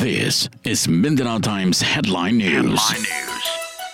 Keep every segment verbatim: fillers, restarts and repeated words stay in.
This is Mindanao Times Headline News. Headline News.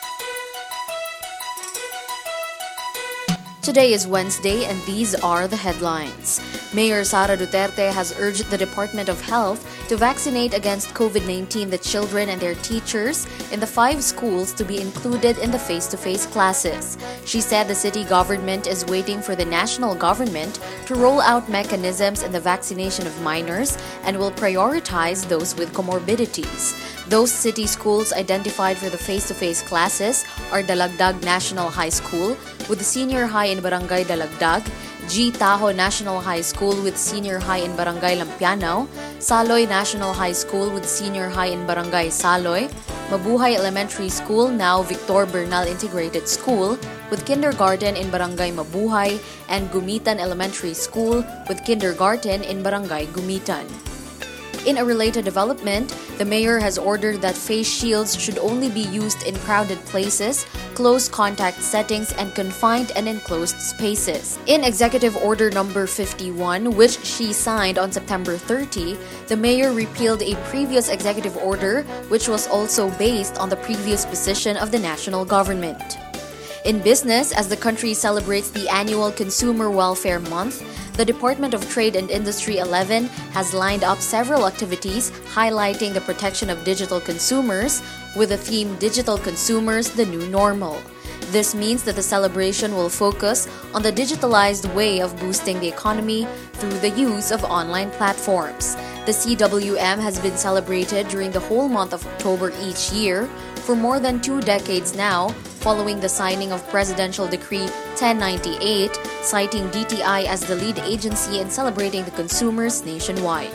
Today is Wednesday, and these are the headlines. Mayor Sara Duterte has urged the Department of Health to vaccinate against COVID nineteen the children and their teachers in the five schools to be included in the face-to-face classes. She said the city government is waiting for the national government to roll out mechanisms in the vaccination of minors and will prioritize those with comorbidities. Those city schools identified for the face-to-face classes are Dalagdag National High School with senior high in Barangay Dalagdag, G. Taho National High School with senior high in Barangay Lampianao, Saloy National High School with senior high in Barangay Saloy, Mabuhay Elementary School, now Victor Bernal Integrated School, with kindergarten in Barangay Mabuhay, and Gumitan Elementary School with kindergarten in Barangay Gumitan. In a related development, the mayor has ordered that face shields should only be used in crowded places, close contact settings, and confined and enclosed spaces. In Executive Order Number fifty-one, which she signed on September thirtieth, the mayor repealed a previous executive order which was also based on the previous position of the national government. In business, as the country celebrates the annual Consumer Welfare Month, the Department of Trade and Industry eleven has lined up several activities highlighting the protection of digital consumers with the theme Digital Consumers, the New Normal. This means that the celebration will focus on the digitalized way of boosting the economy through the use of online platforms. The C W M has been celebrated during the whole month of October each year for more than two decades now, following the signing of Presidential Decree ten ninety-eight, citing D T I as the lead agency in celebrating the consumers nationwide.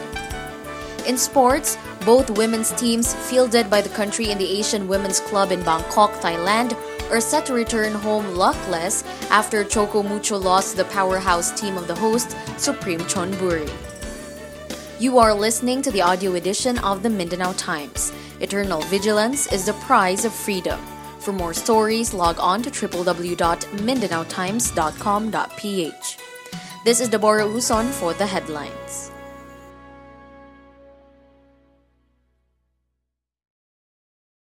In sports, both women's teams fielded by the country in the Asian Women's Club in Bangkok, Thailand, are set to return home luckless after Choco Mucho lost to the powerhouse team of the host, Supreme Chonburi. You are listening to the audio edition of the Mindanao Times. Eternal vigilance is the prize of freedom. For more stories, log on to w w w dot mindanao times dot com dot p h. This is Deborah Uson for the headlines.